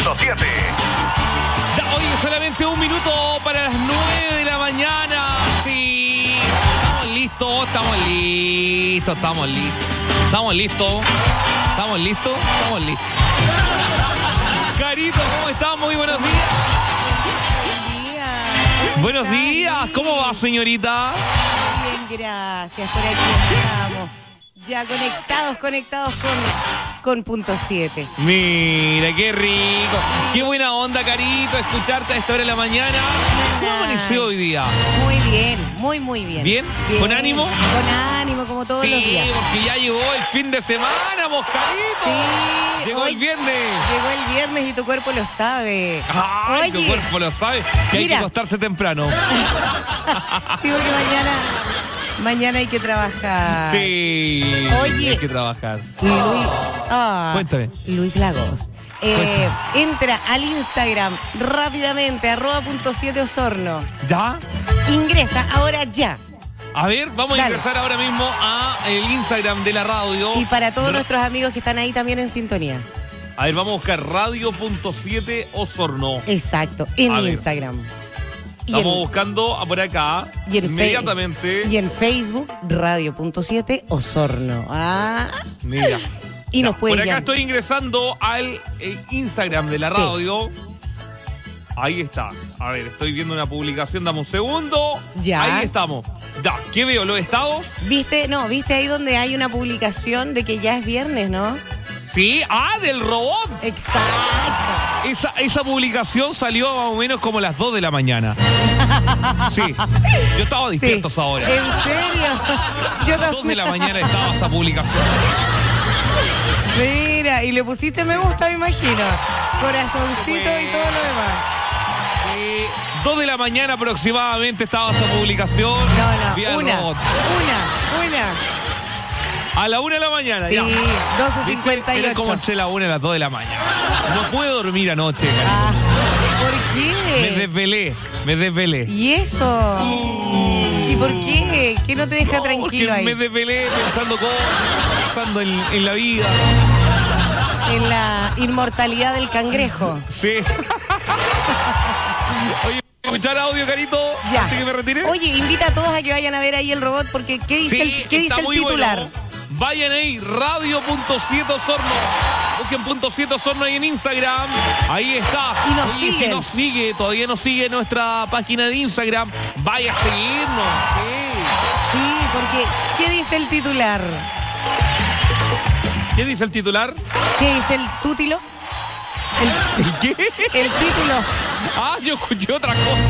Ya, oye, solamente un minuto para las 9 de la mañana. Sí, estamos listos. Carito, ¿cómo estás? Muy buenos días. Buenos días. ¿Cómo va, señorita? Bien, gracias. Por aquí estamos. Ya conectados con punto 7. Mira, qué rico. Qué buena onda, Carito, escucharte a esta hora de la mañana. ¿Cómo amaneció hoy día? Muy bien, muy bien. ¿Bien? ¿Con ánimo? Con ánimo, como todos los días. Sí, porque ya llegó el fin de semana, Moscarito. Sí. Llegó el viernes. Llegó el viernes y tu cuerpo lo sabe. Ay, Oye, tu cuerpo lo sabe. Que hay que acostarse temprano. Sí, porque mañana hay que trabajar. Sí. Oye. Hay que trabajar. Cuéntame. Luis Lagos. Entra al Instagram rápidamente, @.7 Osorno. ¿Ya? Ingresa ahora ya. A ver, vamos a ingresar ahora mismo a el Instagram de la radio. Y para todos nuestros amigos que están ahí también en sintonía. A ver, vamos a buscar radio.7 Osorno. Exacto, en Instagram. Estamos buscando por acá inmediatamente. Y en Facebook, radio.7 Osorno. Mira. Y nos puede por acá llamar. estoy ingresando al Instagram de la radio. Ahí está. A ver, estoy viendo una publicación. Dame un segundo. Ya. Ahí estamos. Ya. ¿Qué veo? ¿Los estados? ¿Viste ahí donde hay una publicación de que ya es viernes, no? Sí. Del robot. Exacto. Esa publicación salió más o menos como a las 2 de la mañana. Sí. Yo estaba despierto a esa hora. ¿En serio? Yo a las 2 de la mañana estaba esa publicación. Mira, y le pusiste me gusta, me imagino. Corazoncito y todo lo demás. 2 de la mañana aproximadamente estaba esa publicación. No, una. A la 1 de la mañana, sí, ya. 12:58. Era como entre la 1 y las 2 de la mañana. No pude dormir anoche, cariño. ¿Por qué? Me desvelé. ¿Y eso? ¿Y por qué? ¿Qué no te deja tranquilo ahí? Me desvelé pensando en la vida. En la inmortalidad del cangrejo. Sí. Oye, escuchar audio, Carito. Ya. Antes que me retire. Oye, invita a todos a que vayan a ver ahí el robot, porque ¿qué dice el titular? Bueno. Vayan ahí, radio.7 Osorno. Busquen .7 Osorno ahí en Instagram. Ahí está. Y nos siguen. Todavía nos sigue nuestra página de Instagram, vaya a seguirnos. Sí, porque ¿qué dice el titular? ¿Qué dice el titular? ¿Qué dice el tútilo? ¿El qué? El título. Yo escuché otra cosa.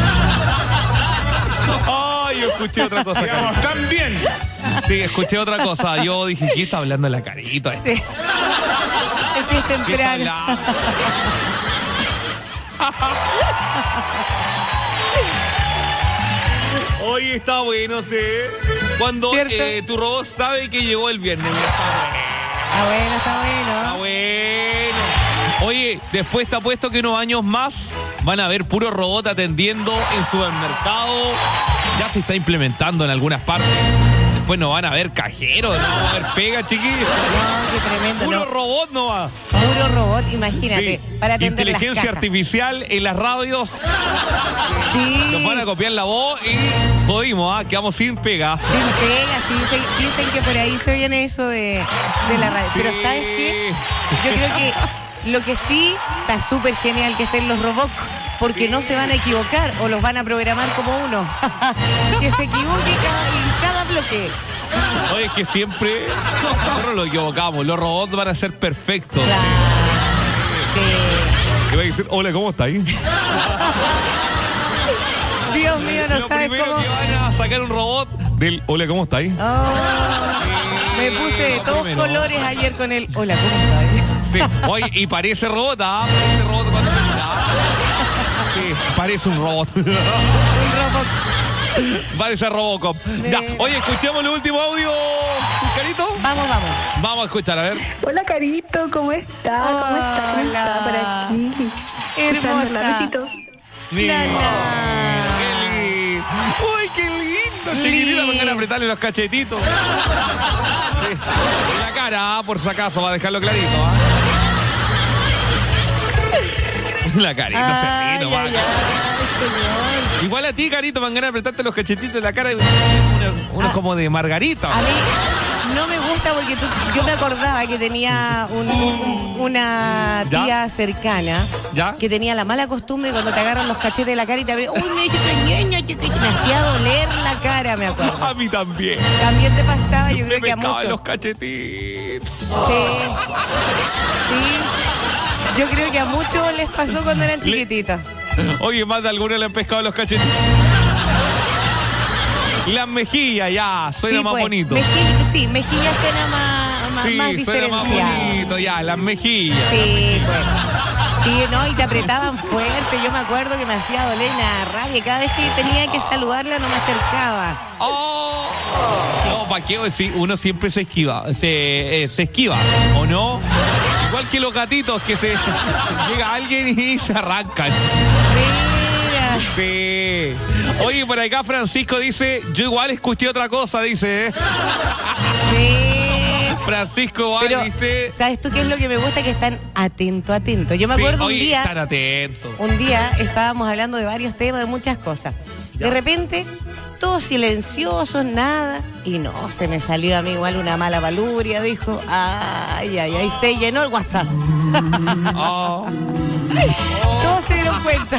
Yo escuché otra cosa. Digamos, tan bien. Sí, escuché otra cosa. Yo dije, ¿qué está hablando la Carito? Sí. Es temprano. Hoy está bueno, sí. Cuando tu robot sabe que llegó el viernes. Mira, está bueno. Está bueno. Oye, después te apuesto que unos años más van a ver puro robot atendiendo en supermercado. Ya se está implementando en algunas partes. Después no van a ver cajeros, no van a ver pega, chiquillos. No, qué tremendo. Puro robot no va. Puro robot, imagínate. Sí. Para atender inteligencia las cajas. artificial en las radios. Sí. Nos van a copiar la voz y jodimos, quedamos sin pega. Sin pega, sí. Dicen que por ahí se viene eso de la radio. Sí. Pero ¿sabes qué? Yo creo que lo que sí está súper genial que estén los robots, porque no se van a equivocar o los van a programar como uno. Que se equivoque en cada bloque. Oye, es que siempre nosotros lo equivocamos. Los robots van a ser perfectos. Claro. Sí. Que va a decir, hola, ¿cómo está ahí? Dios mío, no lo sabes primero cómo. que van a sacar un robot del hola, ¿cómo está ahí? Me puse de todos primero. Colores ayer con el hola, ¿cómo está ahí? Sí. Oye, y parece robot, parece robot cuando sí, parece un robot. Un robot. Parece Robocop. Ya, oye, escuchemos el último audio, Carito. Vamos. Vamos a escuchar, a ver. Hola, Carito, ¿cómo está? ¿Cómo está por aquí? Hermosa. Besitos. Qué lindo. Uy, qué lindo, chiquitita, con ganas de apretarle los cachetitos. Sí. En la cara, por si acaso, va a dejarlo clarito. La carita se ríe nomás. señor. Igual a ti, Carito, van ganas de apretarte los cachetitos en la cara. Uno como de Margarita. A mí no me gusta porque yo me acordaba que tenía una tía ¿Ya? cercana ¿Ya? que tenía la mala costumbre cuando te agarran los cachetes de la cara y te abren, uy, me hacía doler la cara, me acuerdo. A mí también. También te pasaba, yo creo Me que a pescaba muchos. los cachetitos. Sí. Yo creo que a muchos les pasó cuando eran chiquititos. Oye, más de algunos le han pescado los cachetitos. Las mejillas, ya, suena Sí, más pues, bonito. mejilla suena más Sí, suena más diferenciado. bonito, ya, las mejillas. Sí, pues. Sí, no, y te apretaban fuerte. Yo me acuerdo que me hacía doler y me daba rabia. Cada vez que tenía que saludarla no me acercaba. Oh. No, ¿para qué? Sí, uno siempre se esquiva, se esquiva, ¿o no? Igual que los gatitos que se llega alguien y se arrancan. Mira. Sí. Oye, por acá Francisco dice, yo igual escuché otra cosa, dice. Sí. Francisco igual Pero, dice. ¿sabes tú qué es lo que me gusta? Que están atentos. Yo me Sí, acuerdo oye, un día. estar atentos. Un día estábamos hablando de varios temas, de muchas cosas. De repente, todos silenciosos, nada. Y no, se me salió a mí igual una mala paluria, dijo. Ay, se llenó el WhatsApp. Oh, Todos se dieron cuenta.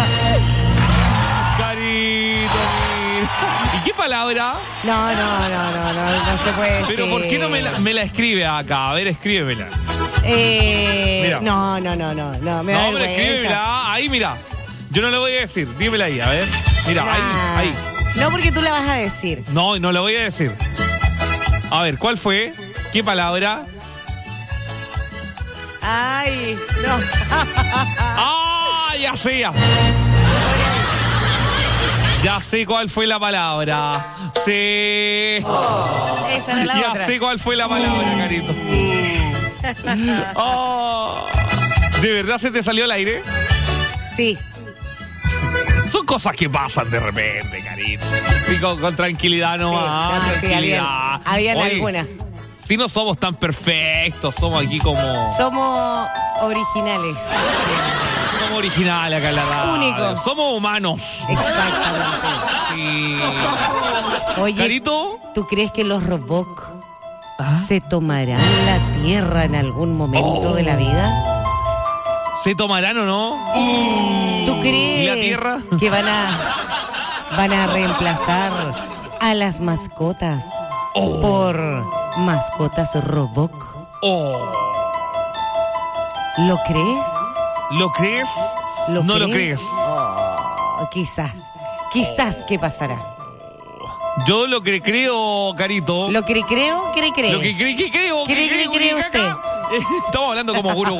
Carito, mira. ¿Y qué palabra? No se puede decir. Pero ¿por qué no me la escribe acá? A ver, escríbemela. Mira. No, me da No, pero vergüenza. escríbemela. Ahí, mira. Yo no le voy a decir. Dímela ahí, a ver. Mira, Nah. ahí. No, porque tú la vas a decir. No la voy a decir. A ver, ¿cuál fue? ¿Qué palabra? Ay, no. ¡Ah! Ya sé, ya. Ya sé cuál fue la palabra. Sí. Esa era la Ya otra. sé cuál fue la palabra, Carito. Oh. ¿De verdad se te salió al aire? Sí. Son cosas que pasan de repente, Carito. Sí, con tranquilidad nomás. Sí, tranquilidad. habían Oye, algunas. Si no somos tan perfectos, somos aquí como... Somos originales. Somos originales acá en la radio. Únicos. Somos humanos. Exactamente. Sí. Oye, Carito. ¿tú crees que los robots ¿Ah? se tomarán la tierra en algún momento de la vida? ¿Se tomarán o no? ¿Tú crees ¿Y la tierra? que van a reemplazar a las mascotas por mascotas robot? Oh. ¿Lo crees? ¿Lo crees? ¿No lo crees? Oh, quizás. ¿Qué pasará? Yo lo que creo, Carito. Lo que creo, Lo que creo. ¿Cree usted? Estamos hablando como guru.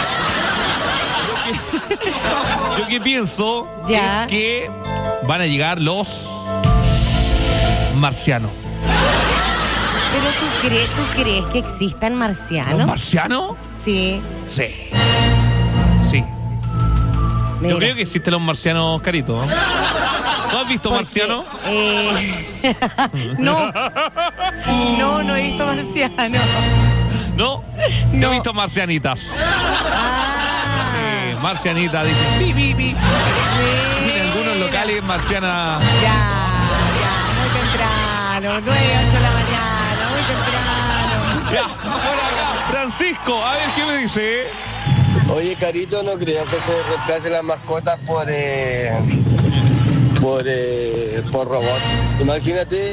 Yo que pienso Ya. es que van a llegar los marcianos. ¿Pero tú crees que existan ¿Los marcianos? marcianos? Sí. Sí. Sí. Mira. Yo creo que existen los marcianos, Carito. ¿No has visto Porque, marcianos? No, no he visto marciano. ¿No? Yo No. he visto marcianitas. Ah, Marcianitas, dicen pi, pi, pi. En mira. algunos locales, marciana. Ya, muy temprano, 9, 8 de la mañana, muy temprano. Ya, por acá, Francisco, a ver qué me dice. Oye, Carito, no creo que se reemplace las mascotas por robot. Imagínate,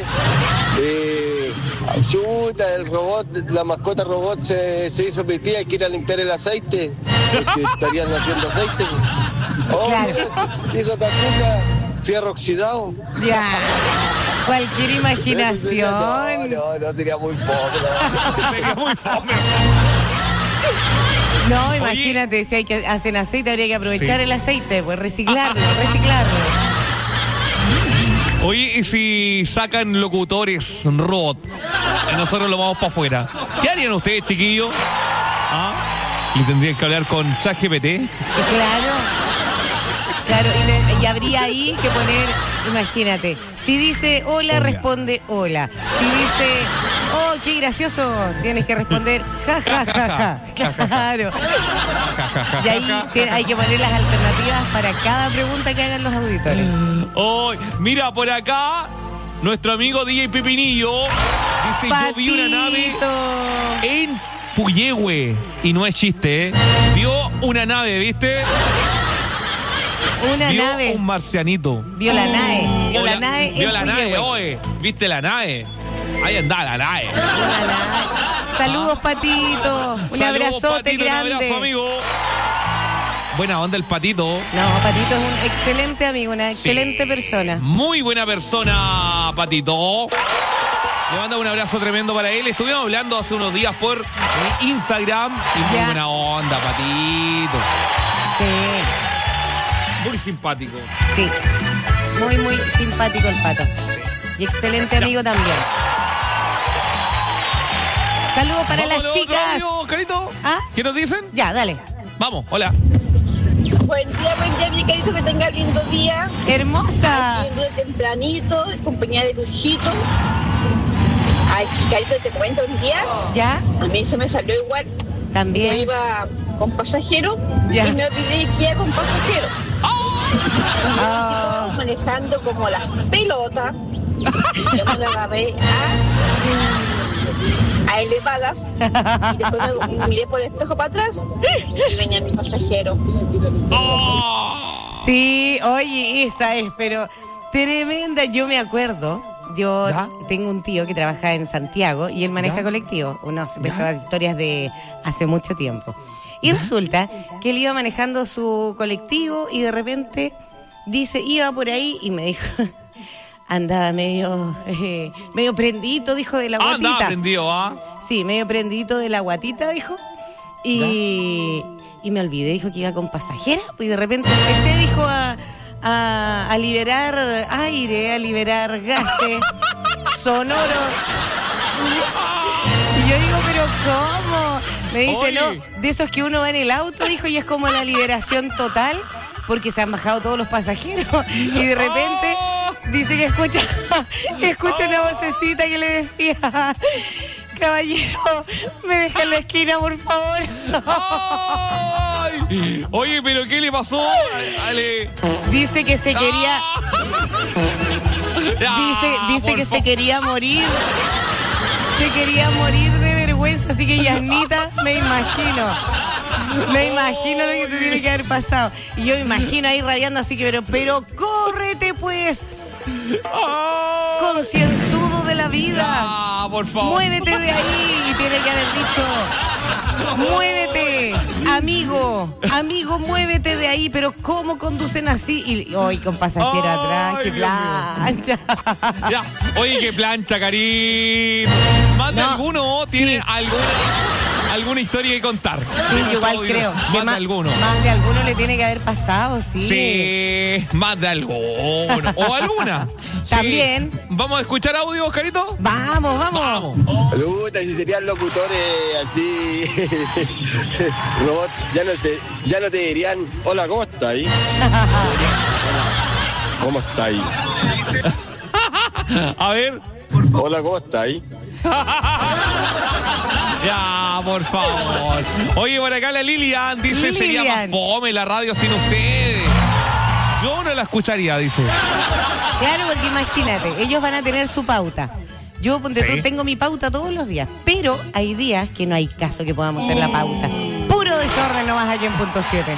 chuta, el robot, la mascota robot se hizo pipí, hay que ir a limpiar el aceite, porque estarían haciendo aceite. Oh, Claro. mira, hizo cacuca, fierro oxidado. Ya, cualquier imaginación. No, sería muy pobre. Sería muy fome. No, imagínate, si hacen aceite, habría que aprovechar Sí. el aceite, pues reciclarlo. Oye, ¿y si sacan locutores robot y nosotros lo vamos para afuera? ¿Qué harían ustedes, chiquillos? ¿Ah? ¿Y tendrían que hablar con ChatGPT? Claro, y habría ahí que poner, imagínate, si dice hola, Hola. responde hola. Si dice Oh, qué gracioso. Tienes que responder, ja, ja, ja, ja. Claro. Y ahí hay que poner las alternativas para cada pregunta que hagan los auditores. Oh, mira, por acá, nuestro amigo DJ Pepinillo dice, Patito. yo vi una nave en Puyehue. Y no es chiste, ¿eh? Vio una nave, ¿viste? Una vio nave. un marcianito. Vio la nave. Vio la nave. Vio en la nave, Puyehue. oye. ¿Viste la nave? Ahí anda la nave. Vio la nave. Saludos, Patito. Un Saludos, abrazote Patito, grande. Un abrazo, amigo. Buena onda el Patito. No, Patito es un excelente amigo, una excelente persona. Muy buena persona, Patito. Le mando un abrazo tremendo para él. Estuvimos hablando hace unos días por Instagram. Y muy Ya. buena onda, Patito. Sí, Muy simpático. sí. Muy, muy simpático el Pato. Y excelente amigo también. Saludos para Vamos, las otro chicas. audio, Carito. ¿Ah? ¿Qué nos dicen? Ya, dale. Vamos, hola. Buen día, mi carito, que tenga lindo día. Hermosa. Aquí en tempranito, en compañía de Luchito. Ay, carito, te cuento un día. ¿Ya? A mí se me salió igual. Yo También. iba con pasajero Ya. y me olvidé que iba con pasajero. Ah. Manejando como las pelotas. Yo me lo agarré a elevadas y después me miré por el espejo para atrás y venía mi pasajero. Oh. Sí, oye, esa es, pero tremenda. Yo me acuerdo. Yo ¿Ya? tengo un tío que trabaja en Santiago y él maneja ¿Ya? colectivo. Unos ¿Ya? historias de hace mucho tiempo. Y resulta que él iba manejando su colectivo y de repente dice, iba por ahí y me dijo, andaba medio prendito, dijo, de la guatita. Anda, aprendido, ¿ah? Sí, medio prendito de la guatita, dijo. Y me olvidé, dijo que iba con pasajera. Y de repente empecé, dijo, a liberar aire, a liberar gases sonoros. Y yo digo, ¿pero cómo? Me dice, Oye. no, de esos que uno va en el auto, dijo, y es como la liberación total, porque se han bajado todos los pasajeros. Y de repente dice que escucha una vocecita que le decía, caballero, me deja en la esquina, por favor. Ay. Oye, ¿pero qué le pasó? Ale. Dice que se quería, dice que se quería morir. Se quería morir de vergüenza, así que Yasnita, me imagino lo que te tiene que haber pasado. Y yo me imagino ahí radiando así que, pero córrete pues, concienzudo de la vida. Ah, por favor. Muévete de ahí, y tiene que haber dicho, muévete, amigo, muévete de ahí, pero ¿cómo conducen así? Y hoy con pasajera Ay, atrás, qué Dios mío. plancha. Ya. Oye, qué plancha, Karim. Más de No, alguno tiene sí. alguna historia que contar. Sí, yo igual creo. que Más de alguno. Más de alguno le tiene que haber pasado, sí. Sí, más de alguno. O alguna. Sí. También. ¿Vamos a escuchar audio, Oscarito? Vamos. Vamos. Puta, si serían locutores así, robot, ya no te dirían, hola, ¿cómo está ahí? ¿Cómo está ahí? A ver. Hola, ¿cómo está ahí? Ya, por favor. Oye, por acá la Lilian dice, sería más Lilian. fome la radio sin ustedes. Yo no la escucharía, dice. Claro, porque imagínate, ellos van a tener su pauta. Yo Sí. tengo mi pauta todos los días, pero hay días que no hay caso que podamos hacer la pauta. Puro desorden nomás aquí en Punto 7.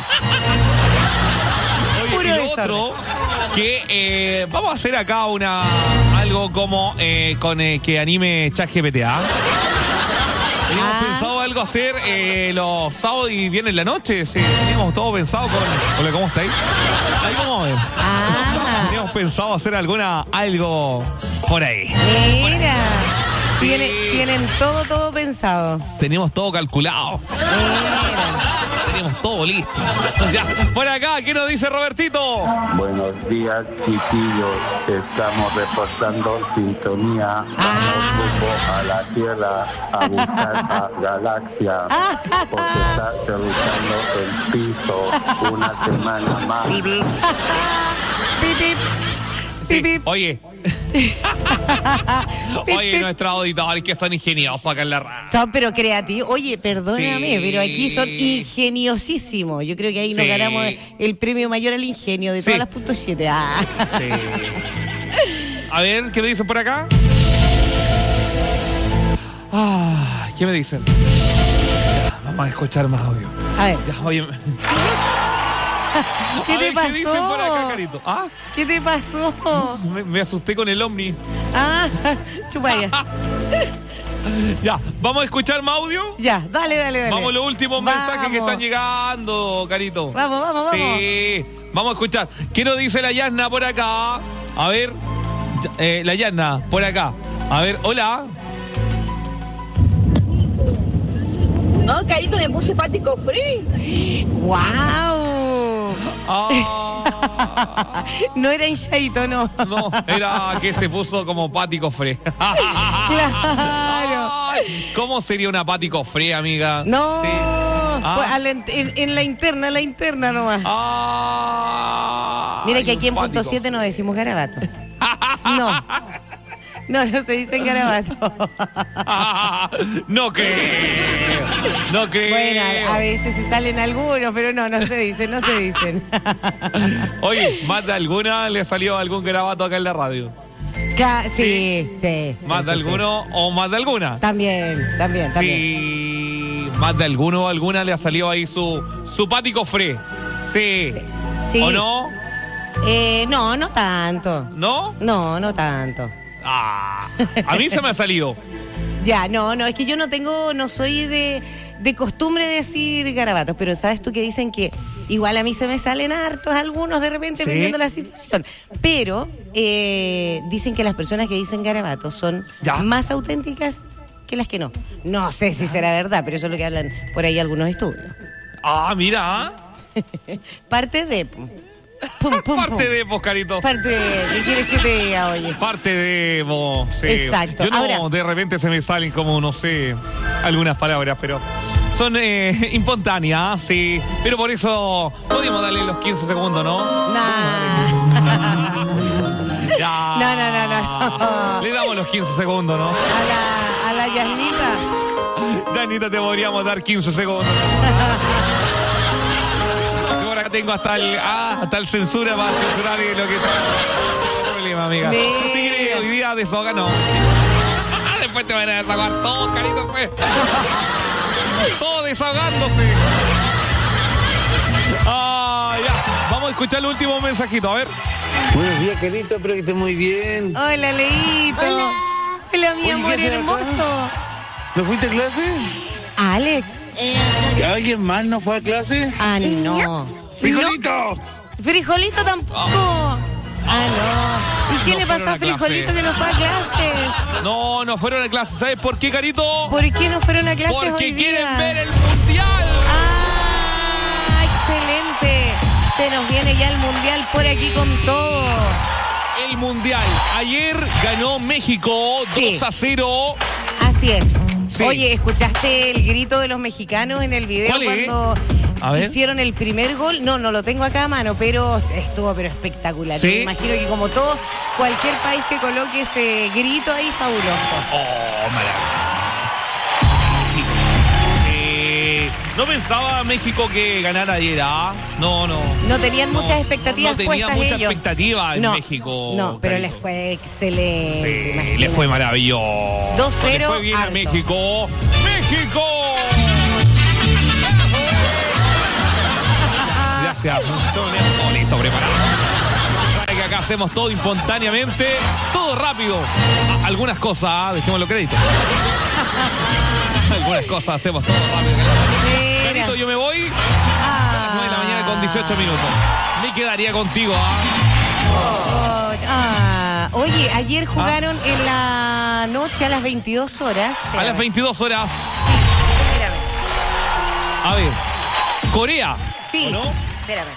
Oye, Puro y lo desorden. otro, que vamos a hacer acá algo como que anime ChatGPT. Teníamos pensado algo hacer los sábados y viernes en la noche. Sí, teníamos todo pensado con... Hola, ¿cómo estáis? Ahí vamos a ver. Teníamos pensado hacer algo por ahí. Mira, Sí. tienen todo pensado. Teníamos todo calculado. Mira. Teníamos todo listo. Ya, por acá, ¿qué nos dice Robertito? Buenos días, chiquillos. Estamos reportando sintonía. Rumbo a la Tierra a buscar a Galaxia. Porque está cerruchando el piso una semana más. Pip, pip. Pip, pip. Oye, Oye, nuestros auditores que son ingeniosos acá en la radio. Son pero creativos. Oye, perdóname, Sí. pero aquí son ingeniosísimos. Yo creo que ahí nos Sí. ganamos el premio mayor al ingenio de Sí. todas las .7. Ah. Sí. A ver, ¿qué me dicen por acá? ¿Qué me dicen? Ya, vamos a escuchar más audio. A ver, Ya, oye. ¿qué A te ver, pasó? ¿qué dicen por acá, Carito? ¿Qué te pasó? Me asusté con el Omni. Chupaya. Ya, ¿vamos a escuchar más audio? Ya, dale. Vamos a los últimos mensajes que están llegando, Carito. Vamos. Sí, vamos a escuchar. ¿Qué nos dice la Yasna por acá? A ver, la Yasna, por acá. A ver, hola. No, Carito, me puse pático free. ¡Wow! No era hinchadito, no. No, era que se puso como pático fre. Claro. Ay, ¿cómo sería una pático fre, amiga? No. Sí. Pues en la interna nomás. Mira que aquí en punto 7 no decimos garabato. No se dicen garabato. No creo. Bueno, a veces sí salen algunos, pero no se dicen. Oye, ¿más de alguna le salió algún garabato acá en la radio? Sí. ¿Más de alguno o más de alguna? También. Sí, más de alguno o alguna le ha salido ahí su pático fre. Sí. ¿O no? No tanto. ¿No? No tanto. A mí se me ha salido. Ya, no, es que yo no soy de costumbre decir garabatos, pero sabes tú que dicen que igual a mí se me salen hartos algunos de repente ¿Sí? viendo la situación, pero dicen que las personas que dicen garabatos son más auténticas que las que no. No sé si será verdad, pero eso es lo que hablan por ahí algunos estudios. Mira. Parte de... Parte de vos, Carito. Parte de... ¿Qué quieres que te diga, oye? Parte de vos, sí. Exacto. Yo no, Ahora, de repente se me salen como, no sé, algunas palabras, pero son espontáneas, sí. Pero por eso podemos darle los 15 segundos, ¿no? Ya. No. Le damos los 15 segundos, ¿no? A la Yasnita. Yanita, te podríamos dar 15 segundos. Ahora tengo hasta el censura para censurar lo que está. No problema, amiga. Si usted quiere hoy día desahogar, no. Después te van a desahogar todos, Carito, pues. Todo desahogándose. Ya. Vamos a escuchar el último mensajito, a ver. Buenos días, Carito, espero que estés muy bien. Hola, Leito. Hola, mi Oye, amor ¿qué haces hermoso. ¿No fuiste a clase? Alex. ¿Alguien más no fue a clase? No. ¡Frijolito! Frijolito tampoco. No. ¿Y qué le pasó a Frijolito que no fue a clase? No fueron a clase. ¿Sabes por qué, Carito? ¿Por qué no fueron a clase Porque hoy día? quieren ver el mundial. Excelente. Se nos viene ya el mundial por aquí con todo. El mundial. Ayer ganó México 2-0. Así es. Sí. Oye, ¿escuchaste el grito de los mexicanos en el video ¿Cuál es? cuando A ver. hicieron el primer gol? No lo tengo acá a mano, pero estuvo espectacular. ¿Sí? Me imagino que como todo, cualquier país que coloque ese grito ahí, fabuloso. Maravilla. No pensaba México que ganara ayer, No. No tenían muchas expectativas no tenía puestas mucha ellos. expectativa en México. No, pero Carito. les fue excelente. Sí, imagínate. le fue maravilloso. 2-0 Le fue bien a harto. México. ¡México! Gracias. Todo listo, preparado. Sabe que acá hacemos todo espontáneamente, todo rápido. Algunas cosas, dejémoslo crédito. Algunas cosas hacemos todo rápido. Carito, yo me voy. 9 de la mañana con 18 minutos. Me quedaría contigo, Oye, ayer jugaron en la noche a las 22 horas. A las 22 horas. Espérame. A ver. Corea. Sí. ¿O no? Espérame.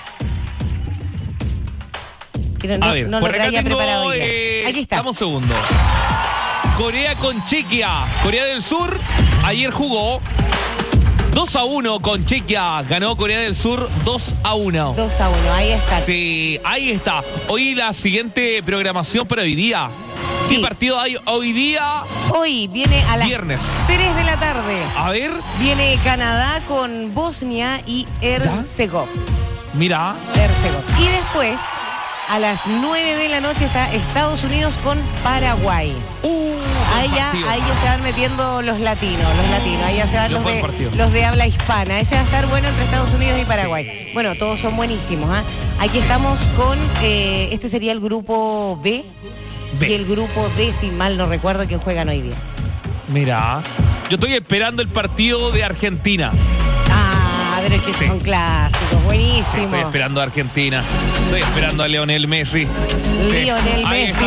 Que no, A ver, no por lo acá traía tengo, preparado hoy día. Aquí está. Dame un segundo. Corea con Chequia. Corea del Sur ayer jugó 2-1 con Chequia. Ganó Corea del Sur 2-1. 2-1, ahí está. Sí, ahí está. Hoy la siguiente programación para hoy día. ¿Qué partido hay hoy día? Hoy viene a las viernes 3 de la tarde. A ver. Viene Canadá con Bosnia y Herzegovina. Mira. Y después, a las 9 de la noche, está Estados Unidos con Paraguay. Ahí ya se van metiendo los latinos. Ahí ya se van los de habla hispana. Ese va a estar bueno entre Estados Unidos y Paraguay. Sí. Bueno, todos son buenísimos. Aquí estamos con, este sería el grupo B. Y el grupo D, si mal no recuerdo, quién juegan hoy día. Mira, yo estoy esperando el partido de Argentina. Pero es que son clásicos, buenísimos. Sí, estoy esperando a Argentina. Estoy esperando a Lionel Messi. Lionel Messi.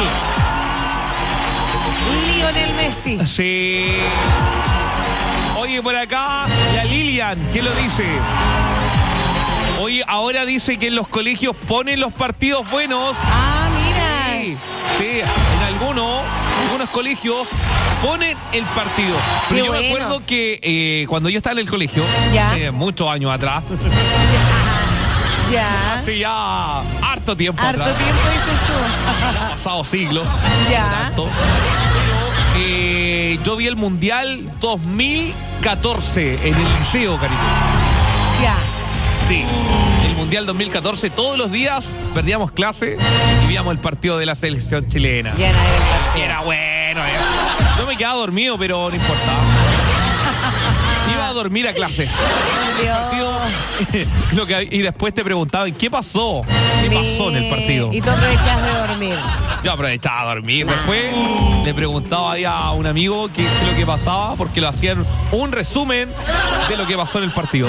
Sí. Oye, por acá, la Lilian, ¿qué lo dice? Oye, ahora dice que en los colegios ponen los partidos buenos. Mira. Sí, en algunos colegios ponen el partido. Pero yo me acuerdo que cuando yo estaba en el colegio, muchos años atrás, hace ya harto tiempo atrás. Harto tiempo dices tú. Han pasado siglos. Ya. No tanto. Yo vi el Mundial 2014 en el liceo, Carito. Ya. Sí. El Mundial 2014, todos los días perdíamos clase y veíamos el partido de la selección chilena. Y era bueno. Yo me quedaba dormido, pero no importaba. Iba a dormir a clases. Y después te preguntaban, ¿qué pasó? ¿Qué pasó en el partido? Y tú aprovechabas de dormir. Yo aprovechaba de dormir. Después le preguntaba ahí a un amigo qué es lo que pasaba, porque lo hacían un resumen de lo que pasó en el partido.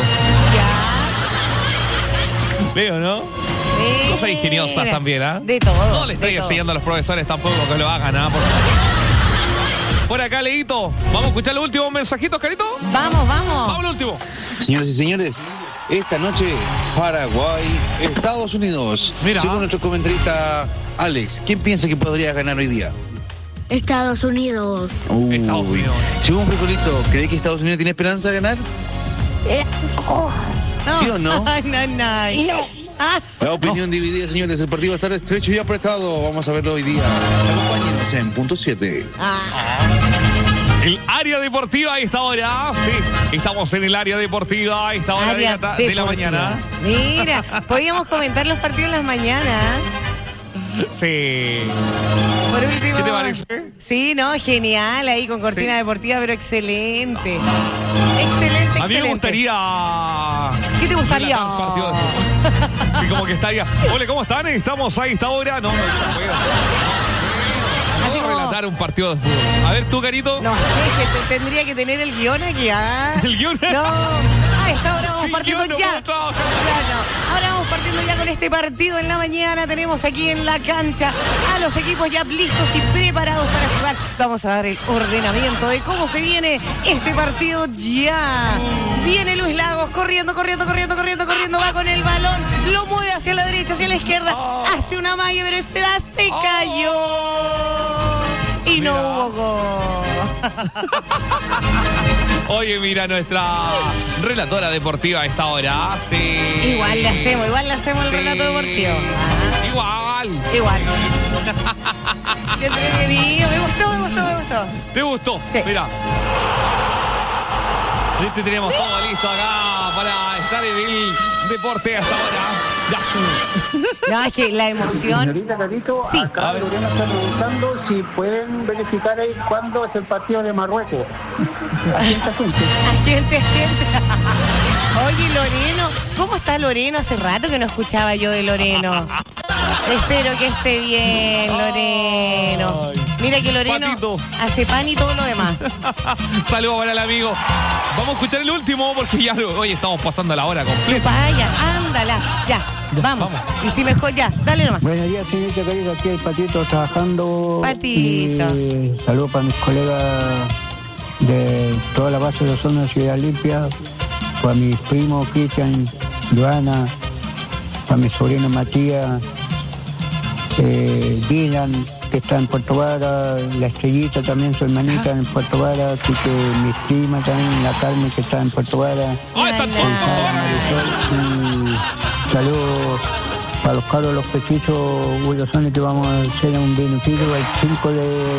Veo, ¿no? Cosas ingeniosas también, De todo. No le estoy enseñando a los profesores tampoco que lo hagan, Por acá, Leito. ¿Vamos a escuchar los últimos mensajitos, Carito? Vamos. Vamos al último. Señoras y señores, esta noche Paraguay, Estados Unidos. Mira. Según nuestro comentarista Alex, ¿quién piensa que podría ganar hoy día? Estados Unidos. Estados Unidos. Según Fricolito, ¿cree que Estados Unidos tiene esperanza de ganar? ¿Sí o no? No. La opinión dividida, señores. El partido va a estar estrecho y apretado. Vamos a verlo hoy día. Acompáñenos en punto 7. El área deportiva a esta hora. Sí, estamos en el área deportiva a esta hora de la mañana. Mira, podíamos comentar los partidos en las mañanas. Sí. Por último. ¿Qué te parece? Sí, no, genial ahí con cortina deportiva, pero excelente. Excelente. A mí me gustaría. ¿Qué te gustaría? Partido de sí, como que estaría. Hola, ¿cómo están? Estamos ahí a esta hora. No Así como relatar un partido de fútbol. A ver, tú, Carito. No sé, que tendría que tener el guión aquí. ¿El guión? No. Esta hora vamos partiendo ya. Ahora vamos partiendo ya con este partido en la mañana. Tenemos aquí en la cancha a los equipos ya listos y preparados para jugar. Vamos a dar el ordenamiento de cómo se viene este partido ya. Viene Luis Lagos corriendo. Va con el balón. Lo mueve hacia la derecha, hacia la izquierda. Hace una malla, pero se cayó. Y no hubo gol. Oye, mira, nuestra relatora deportiva a esta hora. Sí. Igual le hacemos el relato deportivo. Igual. Qué entretenido. Me gustó. ¿Te gustó? Sí. Mira. Tenemos todo listo acá para estar en el deporte hasta ahora. Ya. No, es que la emoción. Señorita Carito, sí. Acá Lorena está preguntando si pueden verificar ahí cuándo es el partido de Marruecos. Agente. Oye, Loreno, ¿cómo está Loreno? Hace rato que no escuchaba yo de Loreno. Espero que esté bien, Loreno. Mira que Loreno Patito hace pan y todo lo demás. Saludos para el amigo. Vamos a escuchar el último porque ya hoy estamos pasando la hora completa. Vaya, ándala, ya. Vamos. Y si mejor ya, dale nomás. Buenos días, señorita Carito, aquí el Patito trabajando. Patito. Y saludos para mis colegas de toda la base de zona de Ciudad Limpia, para mis primos Cristian, Joana, para mi sobrino Matías, Dylan, que está en Puerto Vara, la Estrellita también, su hermanita en Puerto Vara, así que mis primas también, la Carmen que está en Puerto Vara. ¡Ah, está en Puerto Vara! Y saludos para los caros, los pechizos, Wilson, que vamos a hacer un beneficio el 5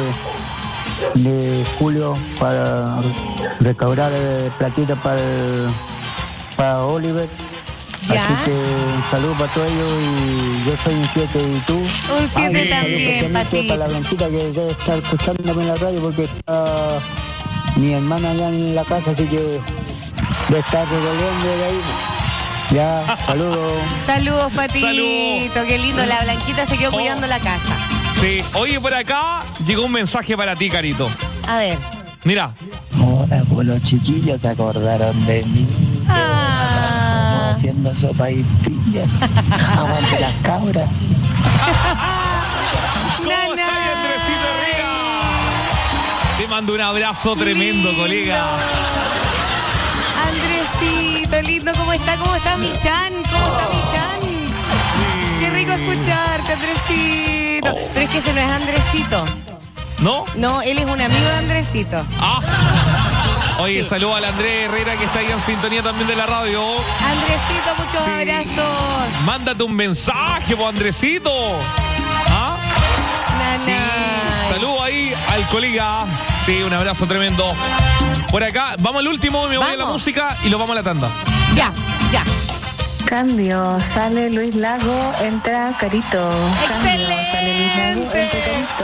de julio para recaudar platita para Oliver. ¿Ya? Así que un saludo para todos ellos y yo soy un 7 y tú. Un 7 también para ti. Para la Blanquita que debe estar escuchándome en la radio porque está mi hermana allá en la casa, así que debe estar revolviendo de ahí. Ya, saludos. Saludos, Patito. Saludos. Qué lindo, la Blanquita se quedó cuidando la casa. Sí, oye, por acá llegó un mensaje para ti, Carito. A ver. Mira. Hola, pues los chiquillos se acordaron de mí. Haciendo sopa y pilla. Aguante las cabras. ¿Cómo estás, Andresito Herrera? Te mando un abrazo tremendo, colega. Andresito, lindo, ¿cómo está? ¿Cómo está mi Chan? ¿Cómo está mi Chan? Qué rico escucharte, Andresito. Pero es que ese no es Andresito. ¿No? No, él es un amigo de Andresito. Oye, Sí. saludo al Andrés Herrera que está ahí en sintonía también de la radio. Andresito, muchos abrazos. Mándate un mensaje, po, Andresito. ¿Ah? Sí. Saludo ahí al colega. Sí, un abrazo tremendo. Por acá, vamos al último, me voy a la música y lo vamos a la tanda. Ya. Cambio, sale Luis Lago, entra Carito. ¡Excelente! Cambio, sale Luis Lago, entra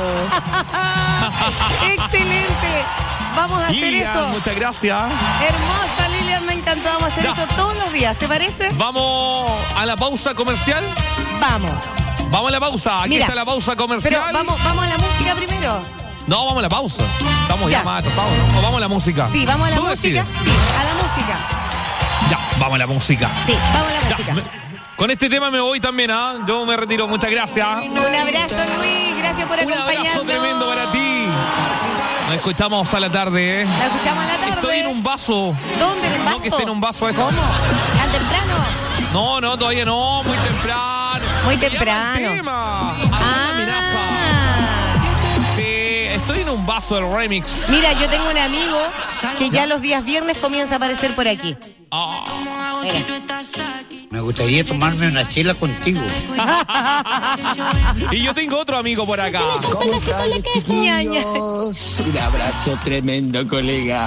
Carito. ¡Excelente! Vamos a hacer Lilian, eso. muchas gracias. Hermosa, Lilian, me encantó. Vamos a hacer eso todos los días, ¿te parece? Vamos a la pausa comercial. Vamos. Vamos a la pausa. Aquí Mira, está la pausa comercial. Pero vamos a la música primero. No, vamos a la pausa. Estamos ya Ya. más atrasados, ¿no? ¿O vamos a la música? Sí, vamos a la Tú música. decides. Sí, a la música. Ya, vamos a la música. Sí, vamos a la Ya, música. con este tema me voy también, ¿ah? Yo me retiro. Muchas gracias. Un abrazo, Luis. Gracias por Un abrazo acompañarnos. tremendo para ti. Nos escuchamos a la tarde, ¿eh? La escuchamos a la tarde. Estoy en un vaso. ¿Dónde? ¿En un vaso? No, que esté en un vaso esto. ¿Cómo? ¿Tan temprano? No, todavía no. Muy temprano. Muy Se llama temprano. el tema. Una amenaza. Sí, estoy en un vaso del remix. Mira, yo tengo un amigo que ya los días viernes comienza a aparecer por aquí. Me gustaría tomarme una chela contigo. Y yo tengo otro amigo por acá. ¿Cómo están, chiquillos? Un abrazo tremendo, colega.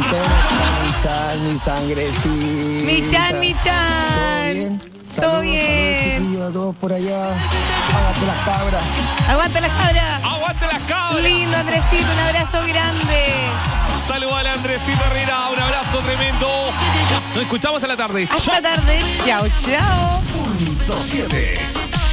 Mi sangrecita. Mi Chan. ¿Todo bien? Saludos, chiquillos, a todos por allá. Hágate las cabras. Aguanta las cabras. ¡Aguante las cabras! Lindo, Andresito, un abrazo grande. Saludos a Andresito Herrera, un abrazo tremendo. Nos escuchamos en la tarde. Hasta tarde. Chao. 7.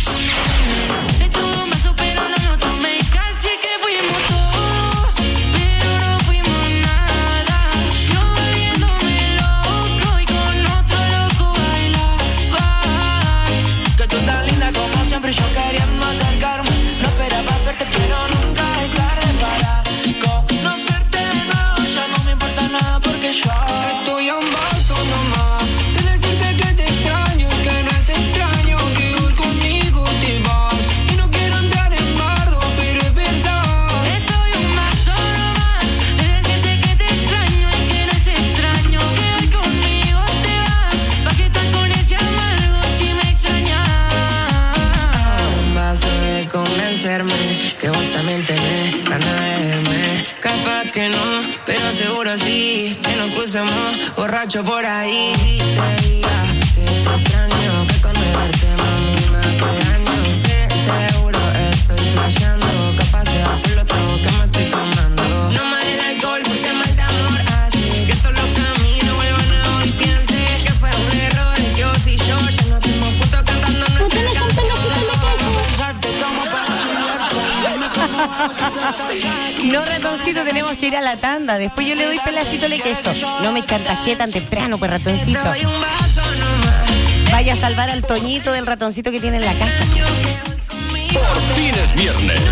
Yo queriendo acercarme, no esperaba verte, pero nunca es tarde para conocerte de nuevo. Ya no me importa nada porque yo estoy a un vaso nomás de decirte que te extraño, que no es extraño que hoy conmigo te vas. Y no quiero entrar en bardo, pero es verdad. Estoy a un vaso nomás de decirte que te extraño y que no es extraño que hoy conmigo te vas. ¿Pa' qué estar con ese amargo si me extrañas? De convencerme que vos también tenés ganas de verme. Capaz que no, pero seguro sí que nos crucemos borracho por ahí. Te diga que te extraño, que con verte mami me hace daño. Sí, seguro estoy flasheando, capaz sea por lo trago que me estoy tomando. No me el alcohol porque mal de amor, así que todos los caminos vuelvan a hoy. Piense que fue un error, que vos y yo ya no estuvimos juntos cantando nuestra canción. No, ratoncito, tenemos que ir a la tanda. Después yo le doy pedacito de queso. No me chantajee tan temprano, pues, ratoncito. Vaya a salvar al Toñito del ratoncito que tiene en la casa. Por fin es viernes.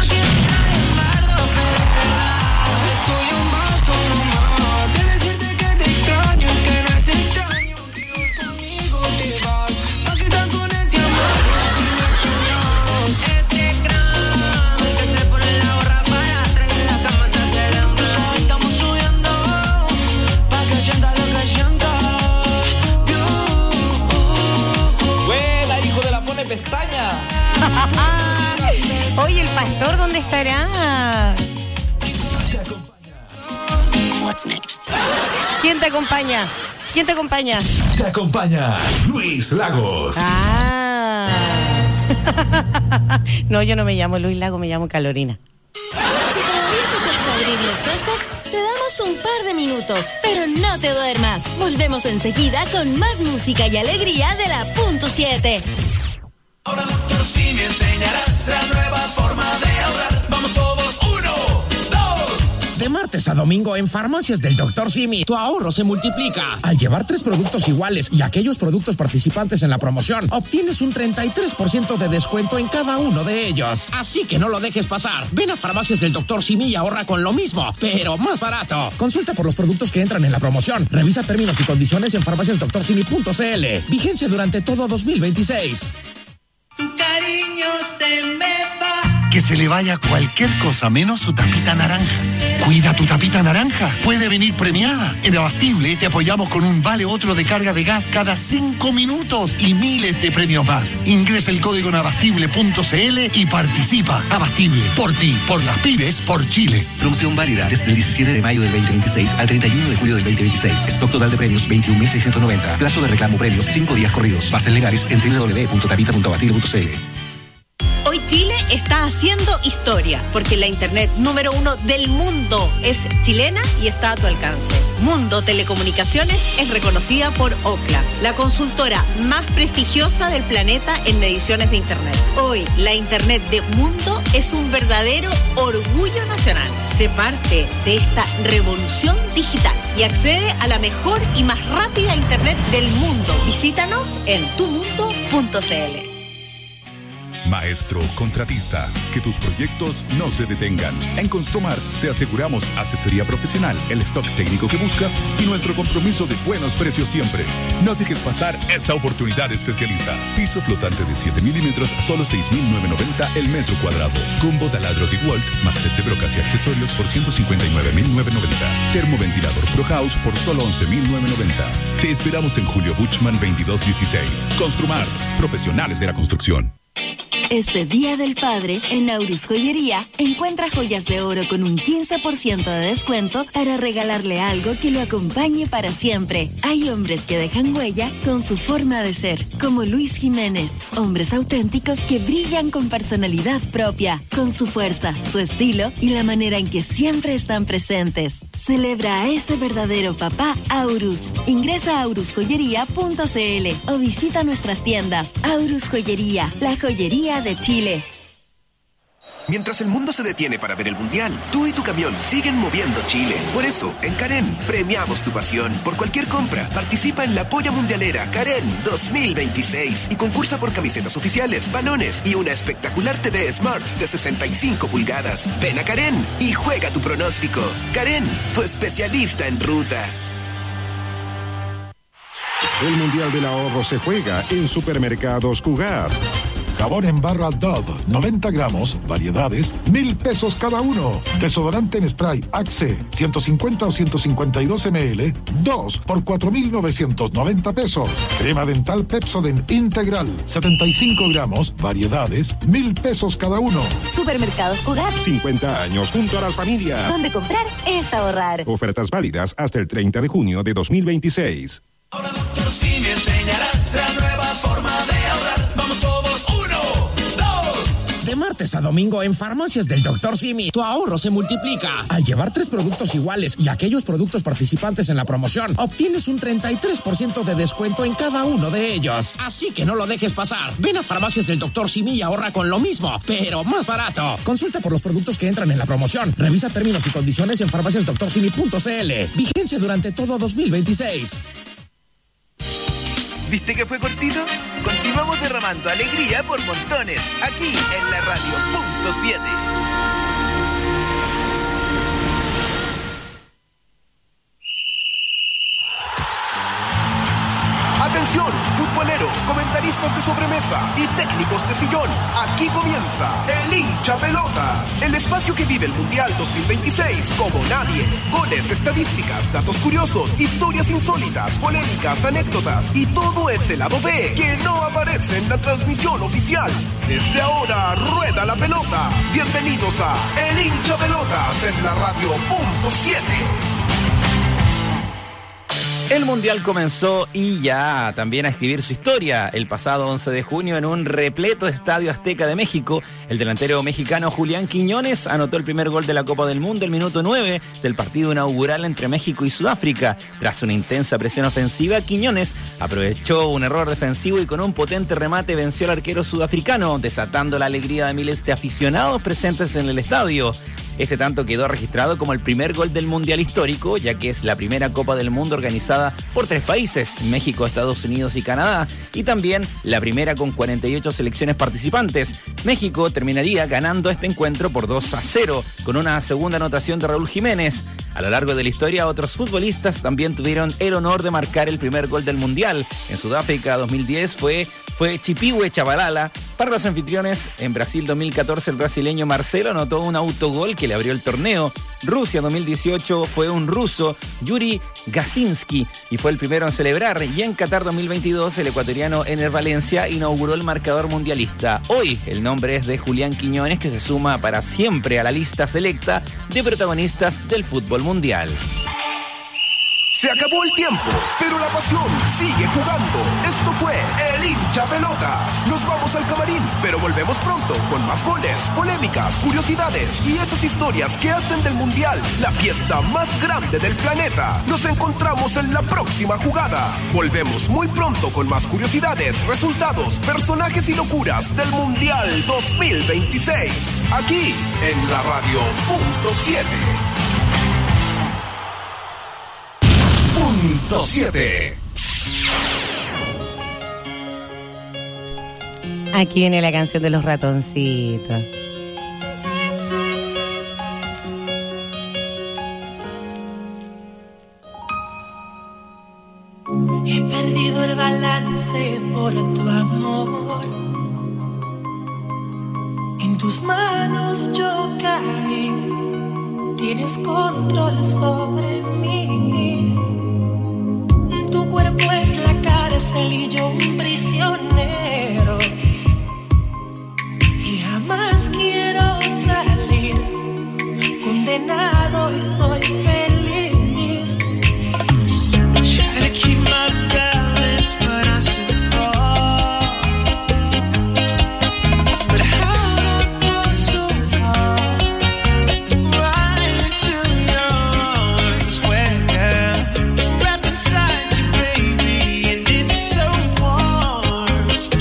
montaña. Oye, ¿el pastor dónde estará? What's next? ¿Quién te acompaña? ¿Quién te acompaña? Te acompaña Luis Lagos. No, yo no me llamo Luis Lagos, me llamo Carolina. Si todavía te cuesta abrir los ojos, te damos un par de minutos, pero no te duermas. Volvemos enseguida con más música y alegría de la Punto 7. Ahora Dr. Simi enseñará la nueva forma de ahorrar. Vamos todos, 1, 2. De martes a domingo en Farmacias del Dr. Simi, tu ahorro se multiplica. Al llevar 3 productos iguales y aquellos productos participantes en la promoción, obtienes un 33% de descuento en cada uno de ellos. Así que no lo dejes pasar. Ven a Farmacias del Dr. Simi y ahorra con lo mismo, pero más barato. Consulta por los productos que entran en la promoción. Revisa términos y condiciones en farmaciasdoctorsimi.cl. Vigencia durante todo 2026. Tu cariño se me va. Que se le vaya cualquier cosa menos su tapita naranja. Cuida tu tapita naranja. Puede venir premiada. En Abastible te apoyamos con un vale otro de carga de gas cada 5 minutos y miles de premios más. Ingresa el código en abastible.cl y participa. Abastible. Por ti, por las pymes, por Chile. Promoción válida desde el 17 de mayo del 2026 al 31 de julio del 2026. Stock total de premios 21.690. Plazo de reclamo premios 5 días corridos. Bases legales en www.tapita.abastible.cl. Hoy Chile está haciendo historia, porque la internet número 1 del mundo es chilena y está a tu alcance. Mundo Telecomunicaciones es reconocida por Ookla, la consultora más prestigiosa del planeta en mediciones de internet. Hoy, la internet de Mundo es un verdadero orgullo nacional. Sé parte de esta revolución digital y accede a la mejor y más rápida internet del mundo. Visítanos en tumundo.cl. Maestro contratista, que tus proyectos no se detengan. En Construmart te aseguramos asesoría profesional, el stock técnico que buscas y nuestro compromiso de buenos precios siempre. No dejes pasar esta oportunidad especialista. Piso flotante de 7 milímetros, solo 6.990 el metro cuadrado. Combo taladro DeWalt más set de brocas y accesorios por 159.990. Termoventilador ProHouse por solo 11.990. Te esperamos en Julio Buchmann 2216. Construmart, profesionales de la construcción. Este Día del Padre, en Aurus Joyería, encuentra joyas de oro con un 15% de descuento para regalarle algo que lo acompañe para siempre. Hay hombres que dejan huella con su forma de ser, como Luis Jiménez. Hombres auténticos que brillan con personalidad propia, con su fuerza, su estilo y la manera en que siempre están presentes. Celebra a ese verdadero papá Aurus. Ingresa a aurusjoyería.cl o visita nuestras tiendas. Aurus Joyería, la joyería de Chile. Mientras el mundo se detiene para ver el Mundial, tú y tu camión siguen moviendo Chile. Por eso, en Karen, premiamos tu pasión. Por cualquier compra, participa en la Polla Mundialera Karen 2026 y concursa por camisetas oficiales, balones y una espectacular TV Smart de 65 pulgadas. Ven a Karen y juega tu pronóstico. Karen, tu especialista en ruta. El Mundial del Ahorro se juega en Supermercados Cugar. Jabón en barra Dove, 90 gramos, variedades, 1,000 pesos cada uno. Desodorante en spray Axe, 150 o 152 ml, 2 por 4,990 pesos. Crema dental Pepsodent Integral, 75 gramos, variedades, 1,000 pesos cada uno. Supermercados Cugar. 50 años junto a las familias. Donde comprar es ahorrar. Ofertas válidas hasta el 30 de junio de 2026. Ahora Dr. Simi enseñará la nueva forma de ahorrar. Vamos todos, 1, 2. De martes a domingo en Farmacias del Dr. Simi, tu ahorro se multiplica. Al llevar 3 productos iguales y aquellos productos participantes en la promoción, obtienes un 33% de descuento en cada uno de ellos. Así que no lo dejes pasar. Ven a Farmacias del Dr. Simi y ahorra con lo mismo, pero más barato. Consulta por los productos que entran en la promoción. Revisa términos y condiciones en farmaciasdoctorsimi.cl. Vigencia durante todo 2026. ¿Viste que fue cortito? Continuamos derramando alegría por montones, aquí en la radio Punto 7. diversión, futboleros, comentaristas de sobremesa y técnicos de sillón. Aquí comienza El Hincha Pelotas, el espacio que vive el Mundial 2026 como nadie. Goles, estadísticas, datos curiosos, historias insólitas, polémicas, anécdotas y todo ese lado B que no aparece en la transmisión oficial. Desde ahora rueda la pelota. Bienvenidos a El Hincha Pelotas en la radio .7. El Mundial comenzó y ya también a escribir su historia. El pasado 11 de junio en un repleto Estadio Azteca de México, el delantero mexicano Julián Quiñones anotó el primer gol de la Copa del Mundo el minuto 9 del partido inaugural entre México y Sudáfrica. Tras una intensa presión ofensiva, Quiñones aprovechó un error defensivo y con un potente remate venció al arquero sudafricano, desatando la alegría de miles de aficionados presentes en el estadio. Este tanto quedó registrado como el primer gol del Mundial histórico, ya que es la primera Copa del Mundo organizada por 3 países, México, Estados Unidos y Canadá, y también la primera con 48 selecciones participantes. México terminaría ganando este encuentro por 2-0, con una segunda anotación de Raúl Jiménez. A lo largo de la historia, otros futbolistas también tuvieron el honor de marcar el primer gol del Mundial. En Sudáfrica 2010 fue Chipiwe Chabalala. Para los anfitriones, en Brasil 2014 el brasileño Marcelo anotó un autogol que le abrió el torneo. Rusia 2018 fue un ruso, Yuri Gasinski, y fue el primero en celebrar. Y en Qatar 2022 el ecuatoriano Ener Valencia inauguró el marcador mundialista. Hoy el nombre es de Julián Quiñones, que se suma para siempre a la lista selecta de protagonistas del fútbol mundial. Se acabó el tiempo, pero la pasión sigue jugando. Esto fue El Hincha Pelotas. Nos vamos al camarín, pero volvemos pronto con más goles, polémicas, curiosidades y esas historias que hacen del Mundial la fiesta más grande del planeta. Nos encontramos en la próxima jugada. Volvemos muy pronto con más curiosidades, resultados, personajes y locuras del Mundial 2026. Aquí en la radio .7. .7. Aquí viene la canción de los ratoncitos. He perdido el balance por tu amor. En tus manos yo caí. Tienes control sobre mí. Tu cuerpo es la cárcel y yo un prisionero. Y jamás quiero salir. Condenado y soy feliz. Try to keep my balance, but I still fall. But how I fall so hard. Right into your arms where wrapped inside you, baby, and it's so warm.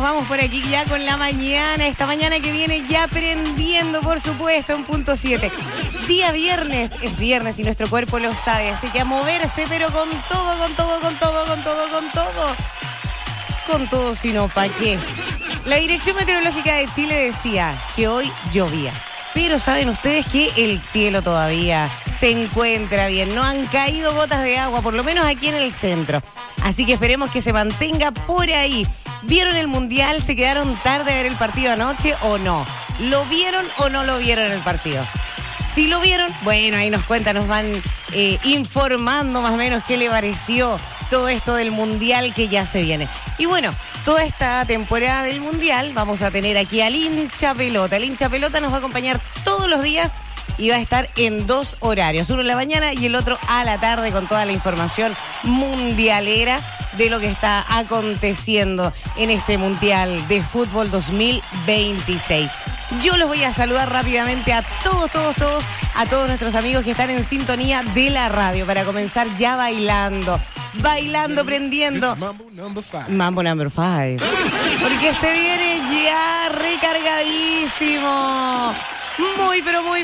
vamos por aquí ya con la mañana. Esta mañana que viene ya prendiendo, por supuesto, en punto 7. Día viernes, es viernes y nuestro cuerpo lo sabe. Así que a moverse, pero con todo, con todo, con todo, con todo, con todo. Con todo, sino ¿para qué? La Dirección Meteorológica de Chile decía que hoy llovía. Pero saben ustedes que el cielo todavía se encuentra bien. No han caído gotas de agua, por lo menos aquí en el centro. Así que esperemos que se mantenga por ahí. ¿Vieron el Mundial? ¿Se quedaron tarde a ver el partido anoche o no? ¿Lo vieron o no lo vieron el partido? Si lo vieron, bueno, ahí nos cuentan, nos van informando más o menos qué le pareció todo esto del Mundial que ya se viene. Y bueno, toda esta temporada del Mundial vamos a tener aquí al hincha pelota. El hincha pelota nos va a acompañar todos los días y va a estar en 2 horarios, uno en la mañana y el otro a la tarde, con toda la información mundialera de lo que está aconteciendo en este Mundial de Fútbol 2026. Yo los voy a saludar rápidamente a todos, a todos nuestros amigos que están en sintonía de la radio para comenzar ya bailando, prendiendo Mambo Number 5, porque se viene ya recargadísimo. Muy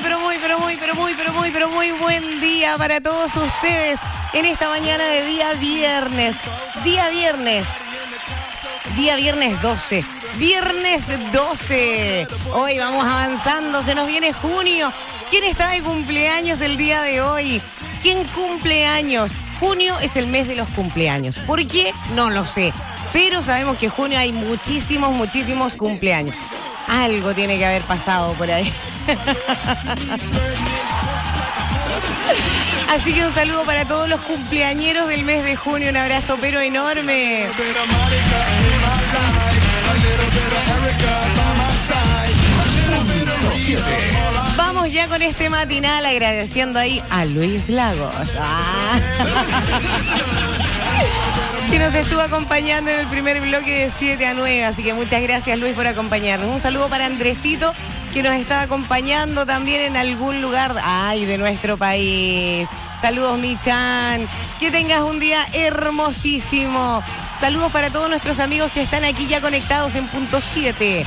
buen día para todos ustedes en esta mañana de día viernes 12. Viernes 12. Hoy vamos avanzando, se nos viene junio. ¿Quién está de cumpleaños el día de hoy? ¿Quién cumple años? Junio es el mes de los cumpleaños. ¿Por qué? No lo sé. Pero sabemos que en junio hay muchísimos cumpleaños. Algo tiene que haber pasado por ahí. Así que un saludo para todos los cumpleañeros del mes de junio. Un abrazo pero enorme. Vamos ya con este matinal agradeciendo ahí a Luis Lagos. Que nos estuvo acompañando en el primer bloque de 7 a 9. Así que muchas gracias, Luis, por acompañarnos. Un saludo para Andresito, que nos está acompañando también en algún lugar de nuestro país. Saludos, Michan. Que tengas un día hermosísimo. Saludos para todos nuestros amigos que están aquí ya conectados en punto 7.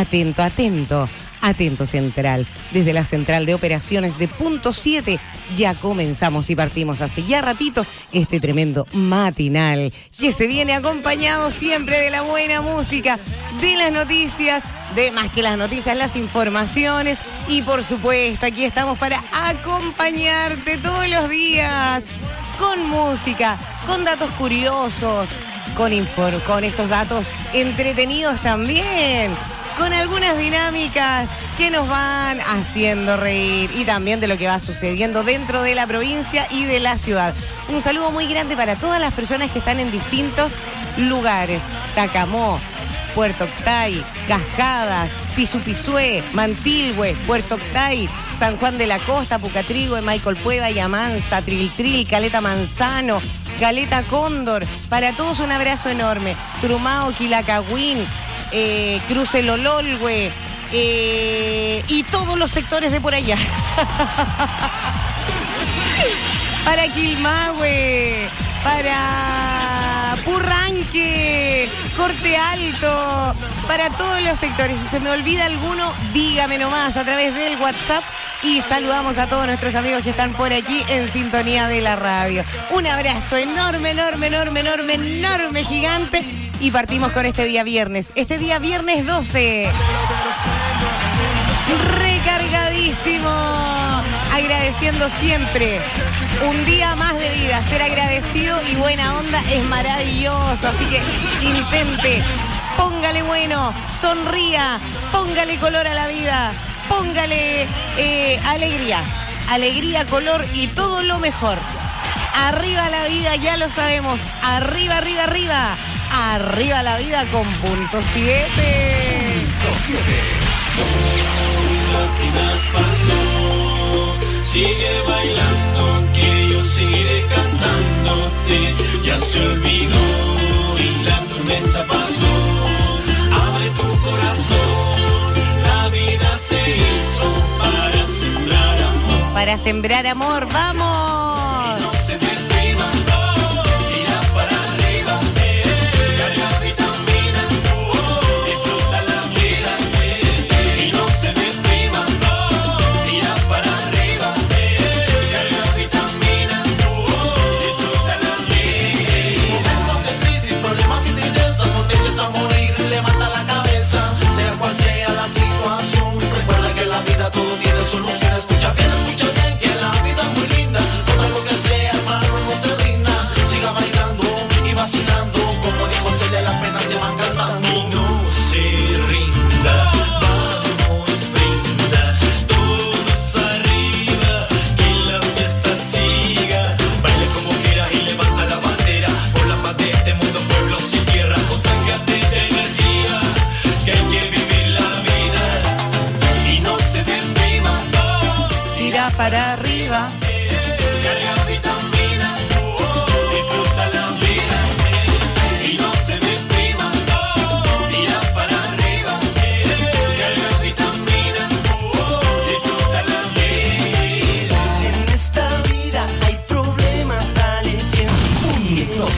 Atento Central. Desde la central de operaciones de punto 7 ya comenzamos y partimos hace ya ratito este tremendo matinal que se viene acompañado siempre de la buena música, de las noticias, de más que las noticias, las informaciones y por supuesto aquí estamos para acompañarte todos los días con música, con datos curiosos, con estos datos entretenidos también, con algunas dinámicas que nos van haciendo reír y también de lo que va sucediendo dentro de la provincia y de la ciudad. Un saludo muy grande para todas las personas que están en distintos lugares. Tacamó, Puerto Octay, Cascadas, Pisupisué, Mantilhue, Puerto Octay, San Juan de la Costa, Pucatrihue, Michael Puebla, Yamansa, Triltril, Caleta Manzano, Caleta Cóndor. Para todos un abrazo enorme. Trumao, Quilacahuín, Cruce Lololhue y todos los sectores de por allá. Para Quilmahue, para Purranque, Corte Alto, para todos los sectores. Si se me olvida alguno, dígame nomás a través del WhatsApp y saludamos a todos nuestros amigos que están por aquí en sintonía de la radio. Un abrazo enorme, gigante. Y partimos con este día viernes 12. Recargadísimo. Agradeciendo siempre. Un día más de vida. Ser agradecido y buena onda es maravilloso. Así que intente. Póngale bueno. Sonría. Póngale color a la vida. Póngale alegría. Alegría, color y todo lo mejor. Arriba la vida, ya lo sabemos. Arriba. Arriba la vida con punto 7. La final pasó, sigue bailando, que yo seguiré cantándote. Ya se olvidó y la tormenta pasó. Abre tu corazón, la vida se hizo para sembrar amor. Para sembrar amor, vamos. No se deprima, tira para arriba, carga vitaminas,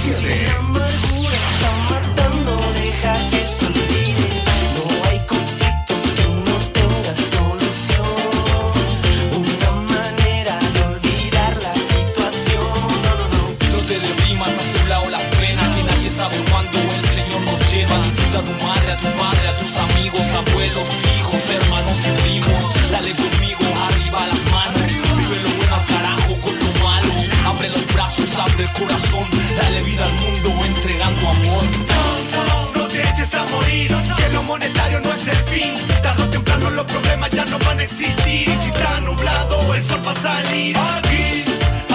100.7. Amargura está matando, deja que se olvide. No hay conflicto que no tenga solución. Una manera de olvidar la situación. No te deprimas, haz un lado las penas, que nadie sabe cuándo el Señor nos lleva. Disfruta a tu madre, a tu padre, a tus amigos, abuelos, hijos, hermanos y primos. Dale conmigo, arriba las manos. Vive lo bueno al carajo con lo malo. Abre los brazos, abre el corazón. Dale vida al mundo entregando amor. No te eches a morir, que lo monetario no es el fin. Tarde o temprano los problemas ya no van a existir. Y si está nublado, el sol va a salir. Aquí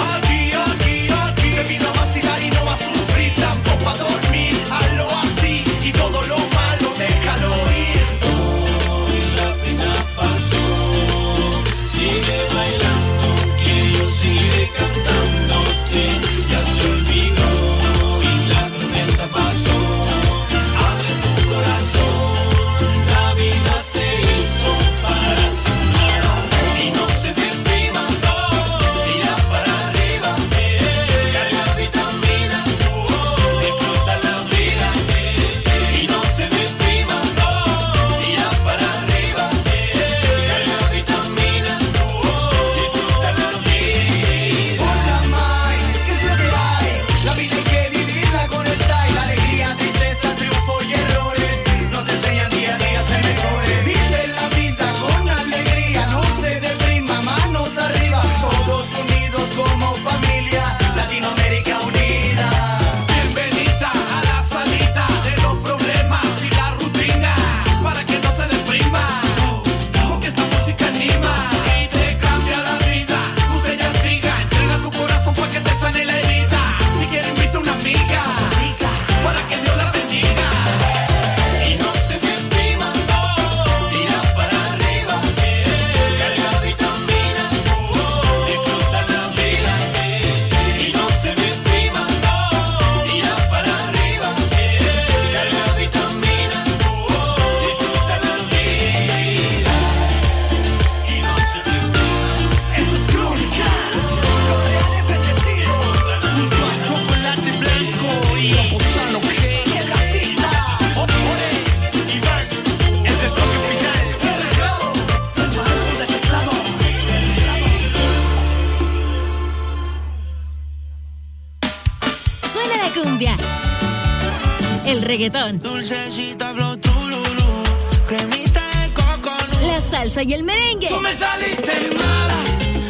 se vino a vacilar y no va a sufrir, tampoco a dormir. Hazlo así y todo lo malo déjalo ir. Hoy la pena pasó, sigue bailando, que yo sigue cantándote. Ya se olvidó y la tormenta pasó. Abre tu corazón, la vida se hizo para soñar. Y no se deprima, tira para arriba. Carga vitaminas, disfruta la vida. Y no se deprima, tira para arriba. Carga vitaminas, disfruta la vida. Hola Mike, ¿qué es lo que hay? La vida hay que vivirla con style. Alegría, tristeza, triunfo y errores nos enseñan día a día a ser mejores. Vive la vida con alegría, no se deprima, manos arriba. Todos unidos como familia, Latinoamérica unida. Bienvenida a la salida de los problemas y la rutina, para que no se deprima, porque esta música anima y te cambia la vida. Usted ya siga, entrega tu corazón para que te sane la herida. Si quiere invita a una amiga, para que Dios la bendiga. Y no se deprima, tira para arriba. Carga vitaminas, disfruta la vida. Y no se deprima, tira para arriba. Carga vitaminas, disfruta la vida. Y no se deprima. Esto es crónica. Los reales bendecidos. Junto a chocolate blanco y Lozano G. Y en la pista. Ole, Iván, el del toque final. El reglado, el maestro de teclado. Suena la cumbia, el reggaetón, Dulcecita flow trululú, cremita de coco. la salsa y el merengue. Tú me saliste mala,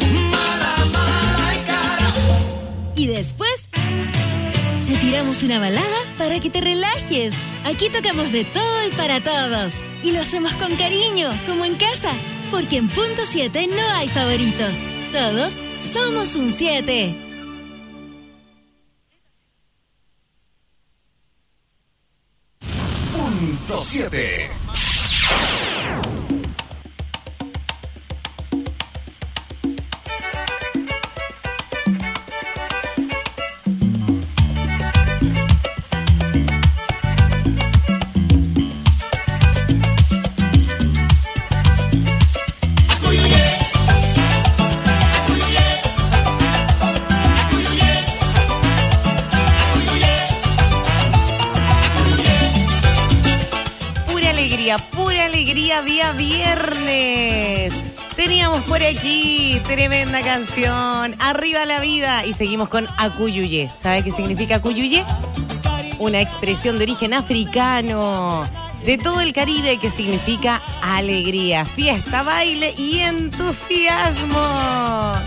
y cara. Y después te tiramos una balada para que te relajes. Aquí tocamos de todo y para todos. Y lo hacemos con cariño, como en casa. Porque en Punto 7 no hay favoritos. Todos somos un 7. Punto 7. Pura alegría, día viernes. Teníamos por aquí tremenda canción, Arriba la vida, y seguimos con Acuyuye. ¿Sabe qué significa Acuyuye? Una expresión de origen africano de todo el Caribe que significa alegría, fiesta, baile y entusiasmo.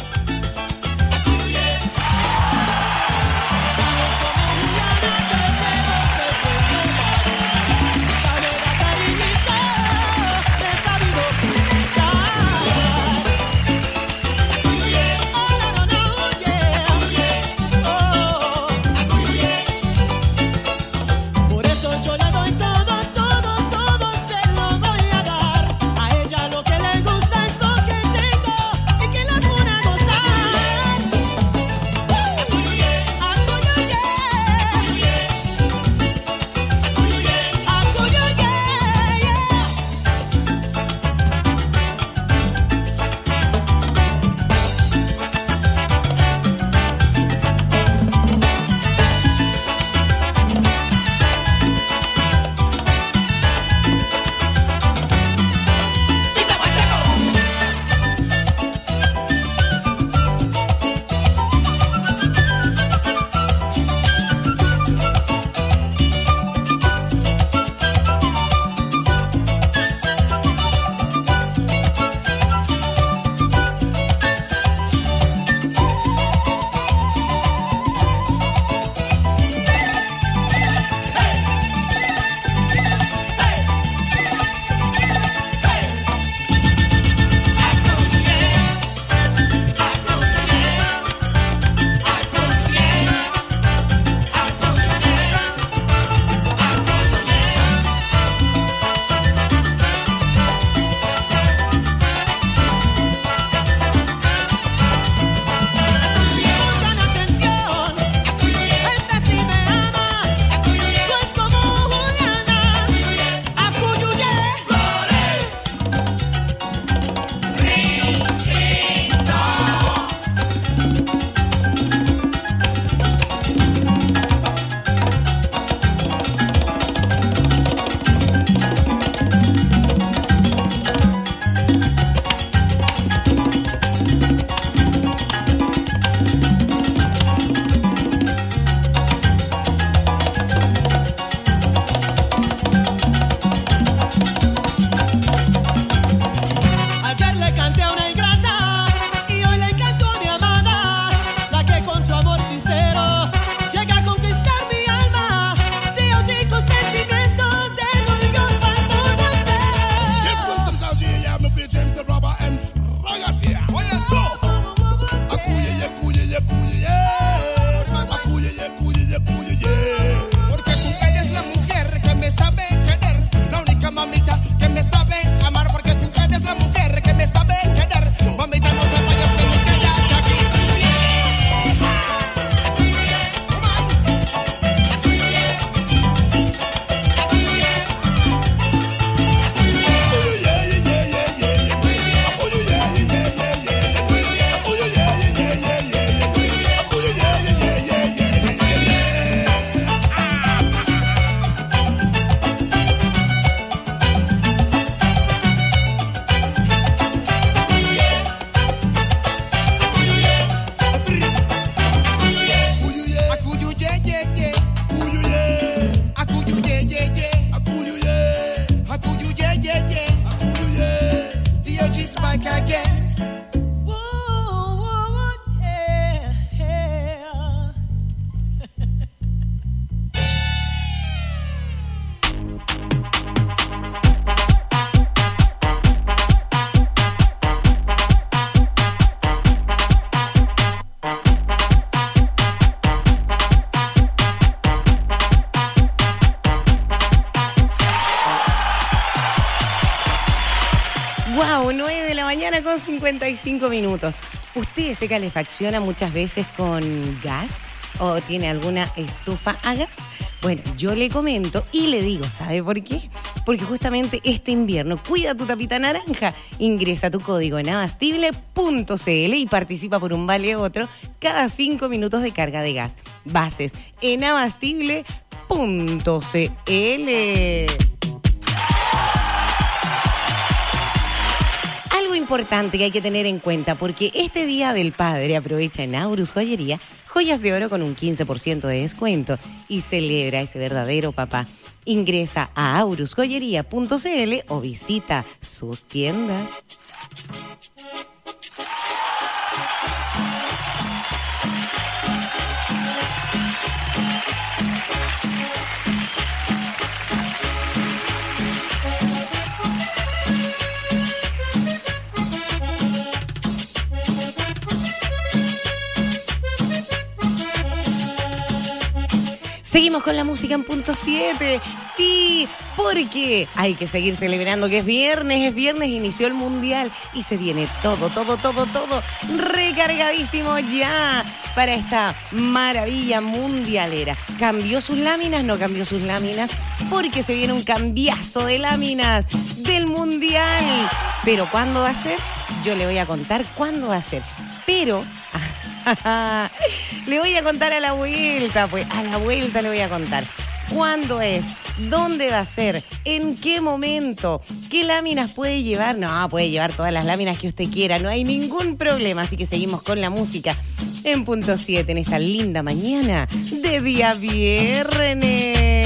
Por eso yo le doy todo, todo, todo se lo voy a dar. A ella lo que le gusta es lo que tengo y que la cura goza. 9 de la mañana con 55 minutos. ¿Usted se calefacciona muchas veces con gas o tiene alguna estufa a gas? Bueno, yo le comento y le digo, ¿sabe por qué? Porque justamente este invierno cuida tu tapita naranja. Ingresa tu código en abastible.cl y participa por un vale otro cada 5 minutos de carga de gas. Bases en abastible.cl. Algo importante que hay que tener en cuenta, porque este Día del Padre aprovecha en Aurus Joyería joyas de oro con un 15% de descuento y celebra ese verdadero papá. Ingresa a aurusjoyería.cl o visita sus tiendas. Seguimos con la música en punto 7. Sí, porque hay que seguir celebrando que es viernes, inició el mundial y se viene todo recargadísimo ya para esta maravilla mundialera. ¿Cambió sus láminas? No cambió sus láminas, porque se viene un cambiazo de láminas del mundial. Pero ¿cuándo va a ser? Yo le voy a contar cuándo va a ser. Pero le voy a contar a la vuelta, pues a la vuelta le voy a contar cuándo es, dónde va a ser, en qué momento, qué láminas puede llevar. No, puede llevar todas las láminas que usted quiera, no hay ningún problema. Así que seguimos con la música en punto 7 en esta linda mañana de día viernes.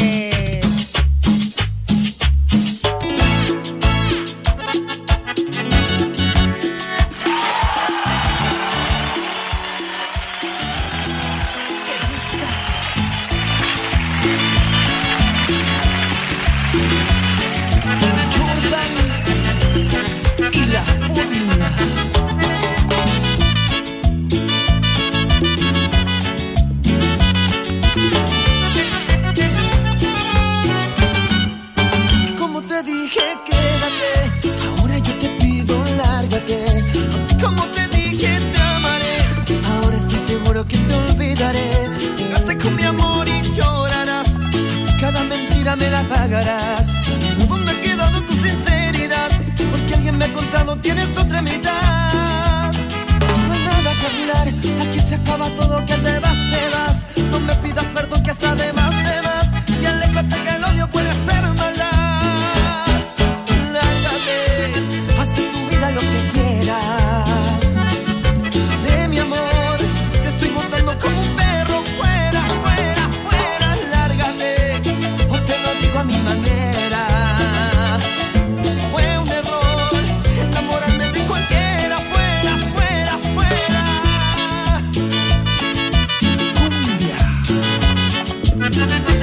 Me la pagarás. ¿Dónde ha quedado tu sinceridad? Porque alguien me ha contado tienes otra mitad. No hay nada que arreglar, aquí se acaba todo, que te vas. No me pidas perdón, que hasta de más te vas. Y aléjate que el odio puede ser maldad. Lárgate, haz de tu vida lo que quieras. De mi amor, te estoy montando como un perro. Fuera, fuera, fuera, lárgate. A mi manera, fue un error enamorarme de cualquiera. Fuera, fuera, fuera. Cumbia.